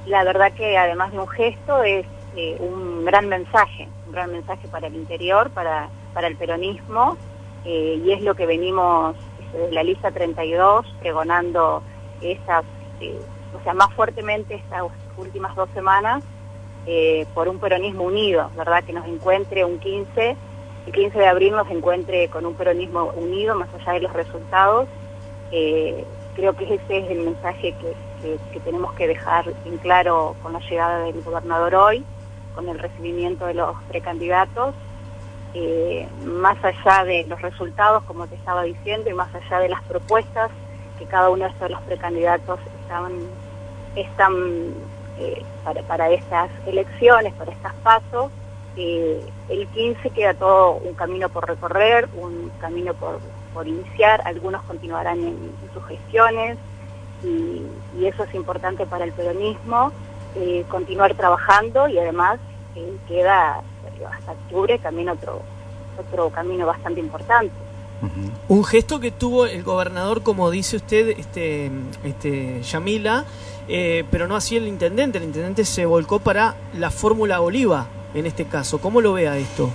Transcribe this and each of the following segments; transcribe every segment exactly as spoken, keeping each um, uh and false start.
la verdad que además de un gesto es eh, un gran mensaje, un gran mensaje para el interior, para, para el peronismo, eh, y es lo que venimos desde la lista treinta y dos pregonando esas, eh, o sea, más fuertemente estas últimas dos semanas, eh, por un peronismo unido, ¿verdad? Que nos encuentre un quince, el quince de abril nos encuentre con un peronismo unido, más allá de los resultados. Eh, creo que ese es el mensaje que, que, que tenemos que dejar en claro con la llegada del gobernador hoy, con el recibimiento de los precandidatos, eh, más allá de los resultados, como te estaba diciendo, y más allá de las propuestas que cada uno de estos los precandidatos están, están eh, para, para estas elecciones, para estas pasos. Eh, el quince queda todo un camino por recorrer, un camino por, por iniciar, algunos continuarán en, en sus gestiones, y, y eso es importante para el peronismo, eh, continuar trabajando, y además eh, queda hasta octubre también otro, otro camino bastante importante. Uh-huh. Un gesto que tuvo el gobernador, como dice usted, este, este Yamila, eh, pero no así el intendente. El intendente se volcó para la fórmula Oliva, en este caso. ¿Cómo lo ve a esto?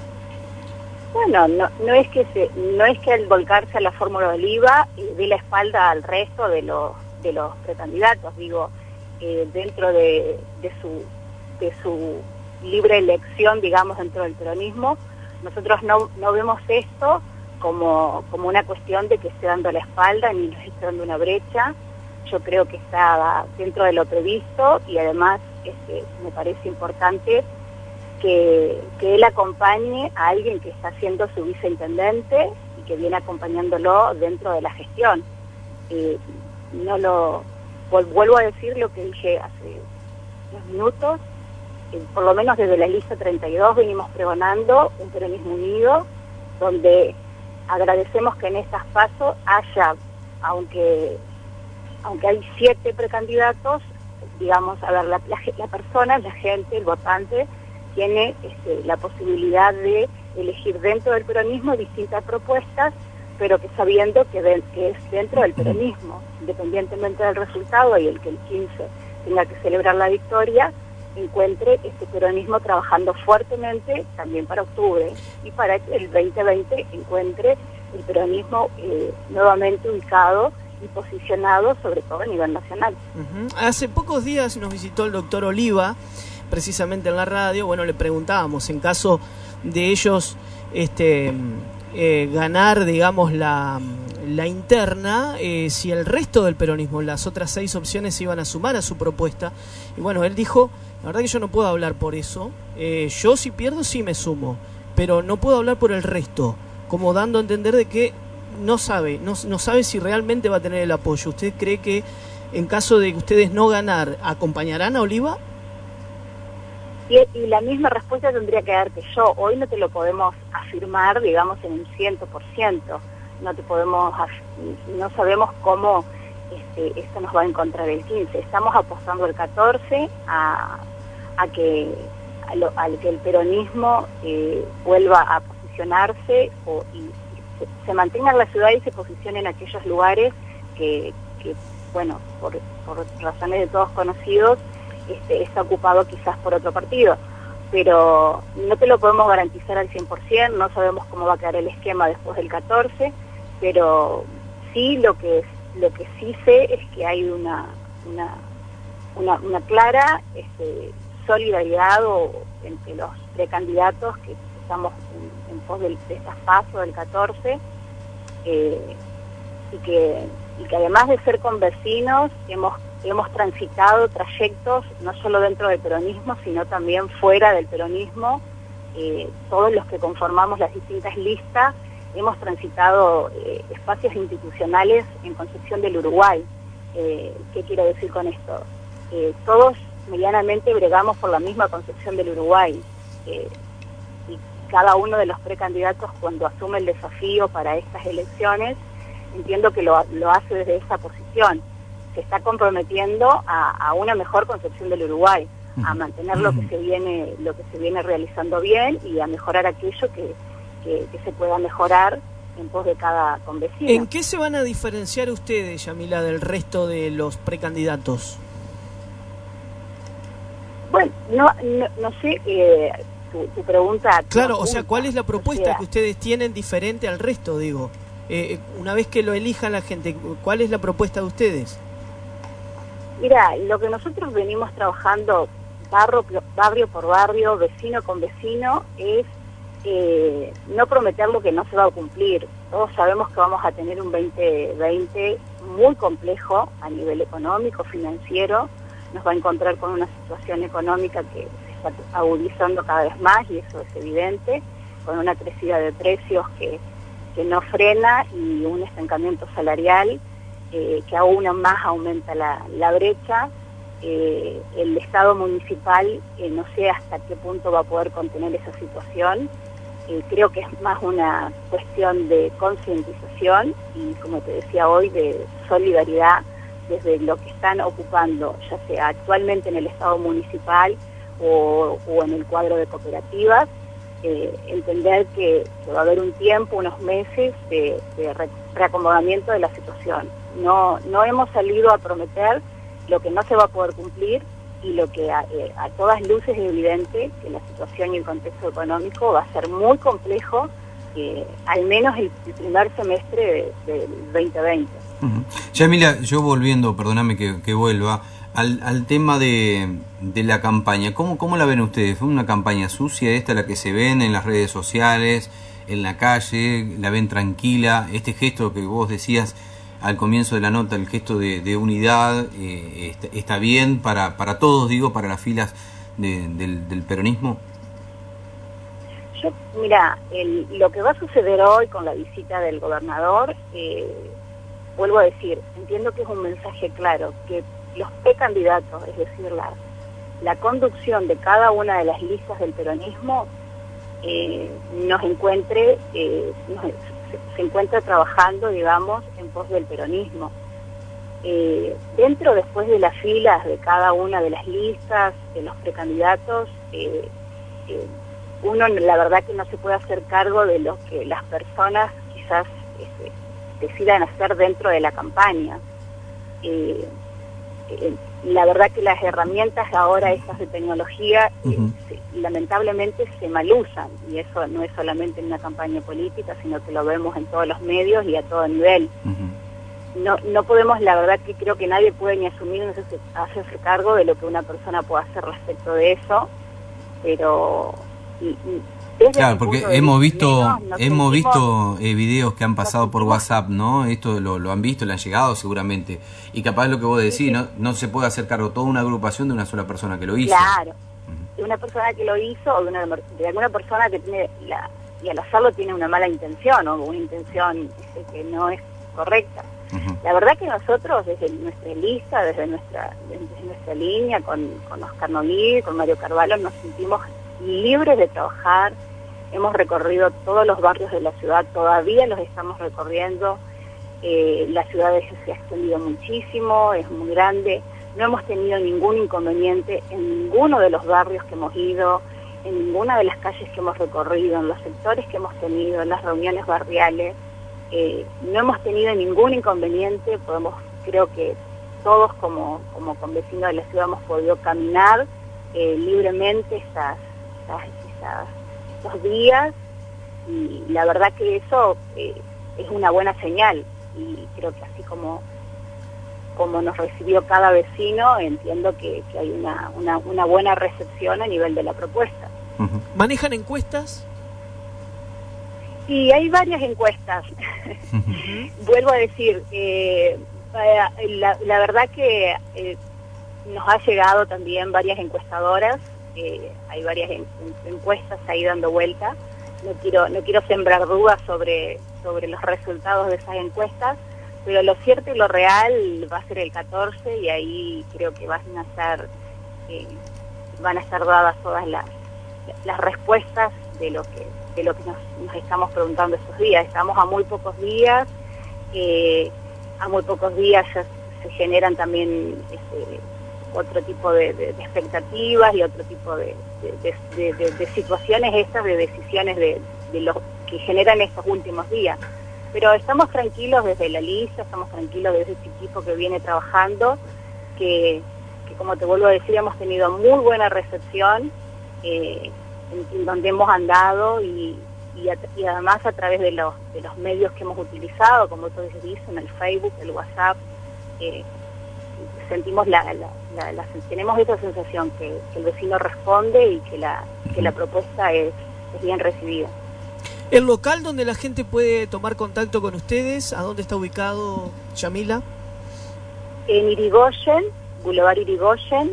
Bueno, no, no es que se, no es que al volcarse a la fórmula Oliva eh, dé la espalda al resto de los de los precandidatos. Digo, eh, dentro de, de su de su libre elección, digamos, dentro del peronismo, nosotros no, no vemos esto como, como una cuestión de que esté dando la espalda ni nos esté dando una brecha. Yo creo que está dentro de lo previsto, y además este, me parece importante que, que él acompañe a alguien que está siendo su viceintendente y que viene acompañándolo dentro de la gestión. Eh, no lo vuelvo a decir lo que dije hace unos minutos. Eh, por lo menos desde la lista treinta y dos venimos pregonando un peronismo unido, donde agradecemos que en estas pasos haya, aunque aunque hay siete precandidatos, digamos, a ver, la, la, la persona, la gente, el votante, tiene este, la posibilidad de elegir dentro del peronismo distintas propuestas, pero que sabiendo que, de, que es dentro del peronismo, independientemente del resultado, y el que el quince tenga que celebrar la victoria, encuentre este peronismo trabajando fuertemente también para octubre, y para que el veinte veinte encuentre el peronismo eh, nuevamente ubicado y posicionado, sobre todo a nivel nacional. Uh-huh. Hace pocos días nos visitó el doctor Oliva, precisamente en la radio. Bueno, le preguntábamos, en caso de ellos este eh, ganar, digamos, la, la interna, eh, si el resto del peronismo, las otras seis opciones, se iban a sumar a su propuesta. Y bueno, él dijo, la verdad que yo no puedo hablar por eso, eh, yo si pierdo sí me sumo, pero no puedo hablar por el resto, como dando a entender de que no sabe, no, no sabe si realmente va a tener el apoyo. ¿Usted cree que en caso de que ustedes no ganar, acompañarán a Oliva? Y, y la misma respuesta tendría que darte yo. Hoy no te lo podemos afirmar, digamos, en un ciento por ciento. No te podemos, no sabemos cómo este, esto nos va a encontrar el quince. Estamos apostando el catorce a, a que a lo, al que el peronismo eh, vuelva a posicionarse o, y, y se, se mantenga en la ciudad y se posicione en aquellos lugares que, que bueno, por, por razones de todos conocidos, Este, está ocupado quizás por otro partido, pero no te lo podemos garantizar al cien por ciento, no sabemos cómo va a quedar el esquema después del catorce, pero sí lo que lo que sí sé es que hay una una, una, una clara este, solidaridad o, entre los precandidatos que estamos en, en pos del, de estas pasos del catorce, eh, y que y que además de ser convecinos hemos hemos transitado trayectos no solo dentro del peronismo, sino también fuera del peronismo. Eh, todos los que conformamos las distintas listas hemos transitado eh, espacios institucionales en Concepción del Uruguay. Eh, ¿Qué quiero decir con esto? Eh, todos medianamente bregamos por la misma Concepción del Uruguay. Eh, y cada uno de los precandidatos, cuando asume el desafío para estas elecciones, entiendo que lo, lo hace desde esa posición. Se está comprometiendo a, a una mejor Concepción del Uruguay, a mantener lo que se viene lo que se viene realizando bien y a mejorar aquello que, que, que se pueda mejorar en pos de cada convecino. ¿En qué se van a diferenciar ustedes, Yamila, del resto de los precandidatos? Bueno, no, no, no sé, eh, tu, tu pregunta... Claro, tu o sea, ¿cuál es la propuesta o sea, que ustedes tienen diferente al resto, digo? Eh, una vez que lo elija la gente, ¿cuál es la propuesta de ustedes? Mira, lo que nosotros venimos trabajando barrio, barrio por barrio, vecino con vecino, es eh, no prometer lo que no se va a cumplir. Todos sabemos que vamos a tener un veinte veinte muy complejo a nivel económico, financiero. Nos va a encontrar con una situación económica que se está agudizando cada vez más, y eso es evidente, con una crecida de precios que, que no frena y un estancamiento salarial eh, que aún más aumenta la, la brecha. Eh, el Estado municipal eh, no sé hasta qué punto va a poder contener esa situación. Eh, creo que es más una cuestión de concientización y, como te decía hoy, de solidaridad desde lo que están ocupando, ya sea actualmente en el Estado municipal o, o en el cuadro de cooperativas. Eh, entender que, que va a haber un tiempo, unos meses de, de re, reacomodamiento de la situación. No, no hemos salido a prometer lo que no se va a poder cumplir, y lo que a, eh, a todas luces es evidente que la situación y el contexto económico va a ser muy complejo, eh, al menos el, el primer semestre de, del veinte veinte. Uh-huh. Yamila, yo volviendo, perdóname que, que vuelva, al, al tema de, de la campaña, ¿cómo, ¿cómo la ven ustedes? ¿Fue una campaña sucia esta la que se ven en las redes sociales, en la calle? ¿La ven tranquila? Este gesto que vos decías al comienzo de la nota, el gesto de, de unidad, eh, está, está bien para, para todos, digo, para las filas de, del, del peronismo. Yo, mira, el, lo que va a suceder hoy con la visita del gobernador, eh, vuelvo a decir, entiendo que es un mensaje claro, que los precandidatos, es decir, la, la conducción de cada una de las listas del peronismo, eh, nos encuentre, eh, nos, se, se encuentra trabajando, digamos, en pos del peronismo. Eh, dentro, después de las filas de cada una de las listas, de los precandidatos, eh, eh, uno la verdad que no se puede hacer cargo de lo que las personas quizás este, decidan hacer dentro de la campaña. Eh, eh, la verdad que las herramientas ahora estas de tecnología eh, uh-huh. se, lamentablemente se malusan, y eso no es solamente en una campaña política, sino que lo vemos en todos los medios y a todo nivel. Uh-huh. No, no podemos, la verdad que creo que nadie puede ni asumir ni hacerse, hacerse cargo de lo que una persona pueda hacer respecto de eso, pero y, y claro, porque hemos visto menos, hemos visto eh, videos que han pasado por WhatsApp, ¿no? Esto lo, lo han visto, le han llegado seguramente, y capaz lo que vos decís, sí, sí. no no se puede hacer cargo toda una agrupación de una sola persona que lo hizo. Claro, uh-huh. de una persona que lo hizo o de, una, de alguna persona que tiene la, y al hacerlo tiene una mala intención o una intención este, que no es correcta. Uh-huh. La verdad que nosotros desde nuestra lista, desde nuestra desde nuestra línea con, con Oscar Noguí, con Mario Carvalho, nos sentimos libres de trabajar. Hemos recorrido todos los barrios de la ciudad, todavía los estamos recorriendo. Eh, la ciudad se ha extendido muchísimo, es muy grande. No hemos tenido ningún inconveniente en ninguno de los barrios que hemos ido, en ninguna de las calles que hemos recorrido, en los sectores que hemos tenido, en las reuniones barriales. Eh, no hemos tenido ningún inconveniente. Podemos, creo que todos como, como convecinos de la ciudad hemos podido caminar eh, libremente estas, estas, estas estos días, y la verdad que eso eh, es una buena señal, y creo que así como como nos recibió cada vecino, entiendo que, que hay una, una, una buena recepción a nivel de la propuesta. Uh-huh. ¿Manejan encuestas? Sí, hay varias encuestas. Uh-huh. Vuelvo a decir, eh, la, la verdad que eh, nos ha llegado también varias encuestadoras. Eh, hay varias en, en, encuestas ahí dando vuelta. No quiero no quiero sembrar dudas sobre sobre los resultados de esas encuestas, pero lo cierto y lo real va a ser el catorce, y ahí creo que van a estar eh, van a estar dadas todas las las respuestas de lo que de lo que nos, nos estamos preguntando estos días. Estamos a muy pocos días, eh, a muy pocos días ya se generan también este, otro tipo de, de, de expectativas y otro tipo de, de, de, de, de situaciones estas, de decisiones de, de los que generan estos últimos días. Pero estamos tranquilos desde la lista, estamos tranquilos desde este equipo que viene trabajando, que, que como te vuelvo a decir, hemos tenido muy buena recepción, eh, en, en donde hemos andado y, y, a, y además a través de los, de los medios que hemos utilizado, como todos dicen, el Facebook, el WhatsApp, eh, sentimos la, la, la, la, tenemos esa sensación que, que el vecino responde y que la, que la propuesta es, es bien recibida. ¿El local donde la gente puede tomar contacto con ustedes, a dónde está ubicado, Yamila? En Irigoyen, Boulevard Irigoyen,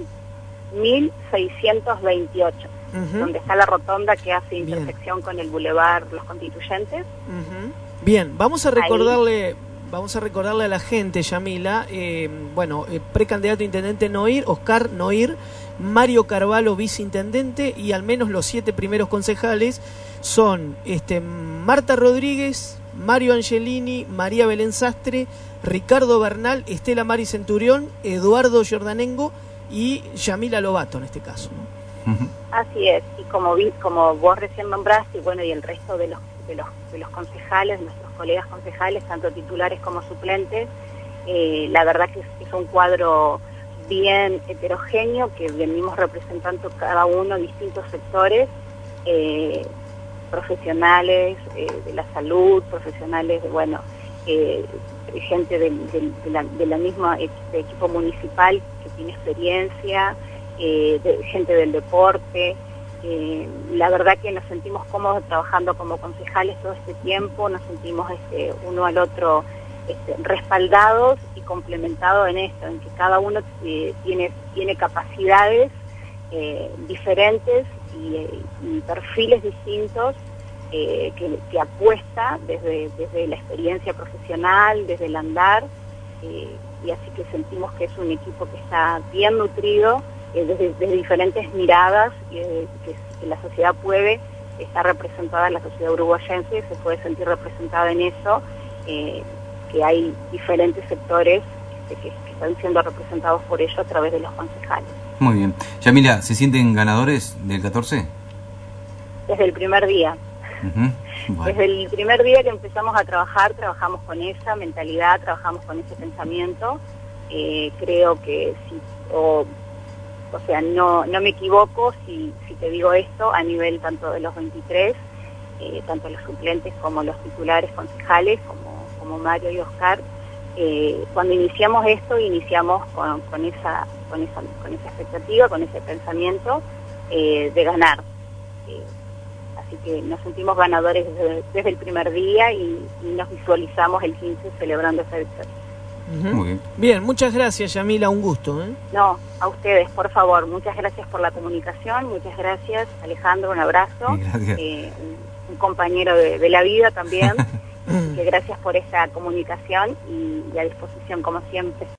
mil seiscientos veintiocho, uh-huh. donde está la rotonda que hace intersección Bien. Con el Boulevard Los Constituyentes. Uh-huh. Bien, vamos a recordarle... Ahí. Vamos a recordarle a la gente, Yamila, eh, bueno, eh, precandidato a intendente Noir, Oscar Noir, Mario Carvalho, viceintendente, y al menos los siete primeros concejales son este, Marta Rodríguez, Mario Angelini, María Belén Sastre, Ricardo Bernal, Estela Mari Centurión, Eduardo Giordanengo y Yamila Lobato en este caso, ¿no? Uh-huh. Así es, y como, vi, como vos recién nombraste, y bueno, y el resto de los de los, de los concejales, nuestros colegas concejales, tanto titulares como suplentes, eh, la verdad que es, es un cuadro bien heterogéneo, que venimos representando cada uno distintos sectores, eh, profesionales eh, de la salud, profesionales de, bueno, eh, gente de, de, de, la, de la misma de equipo municipal que tiene experiencia, eh, de, gente del deporte. Eh, la verdad que nos sentimos cómodos trabajando como concejales todo este tiempo, nos sentimos este, uno al otro este, respaldados y complementados en esto, en que cada uno eh, tiene, tiene capacidades eh, diferentes y, eh, y perfiles distintos eh, que, que apuesta desde, desde la experiencia profesional, desde el andar, eh, y así que sentimos que es un equipo que está bien nutrido, Desde, desde diferentes miradas, eh, que, que la sociedad puede estar representada, la sociedad uruguayense se puede sentir representada en eso, eh, que hay diferentes sectores este, que, que están siendo representados por ello a través de los concejales. Muy bien. Yamila, ¿se sienten ganadores del catorce? Desde el primer día. Uh-huh. Bueno. Desde el primer día que empezamos a trabajar, trabajamos con esa mentalidad, trabajamos con ese pensamiento. Eh, creo que si... O, O sea, no no me equivoco si, si te digo esto, a nivel tanto de los veintitrés, eh, tanto los suplentes como los titulares concejales, como, como Mario y Oscar, eh, cuando iniciamos esto, iniciamos con, con, esa, con, esa, con esa expectativa, con ese pensamiento eh, de ganar. Eh, así que nos sentimos ganadores desde, desde el primer día y, y nos visualizamos el quince celebrando esa victoria. Uh-huh. Muy bien. Bien, muchas gracias, Yamila, un gusto. ¿eh? No, a ustedes, por favor, muchas gracias por la comunicación, muchas gracias, Alejandro, un abrazo, eh, un, un compañero de, de la vida también, que gracias por esta comunicación y, y a disposición como siempre.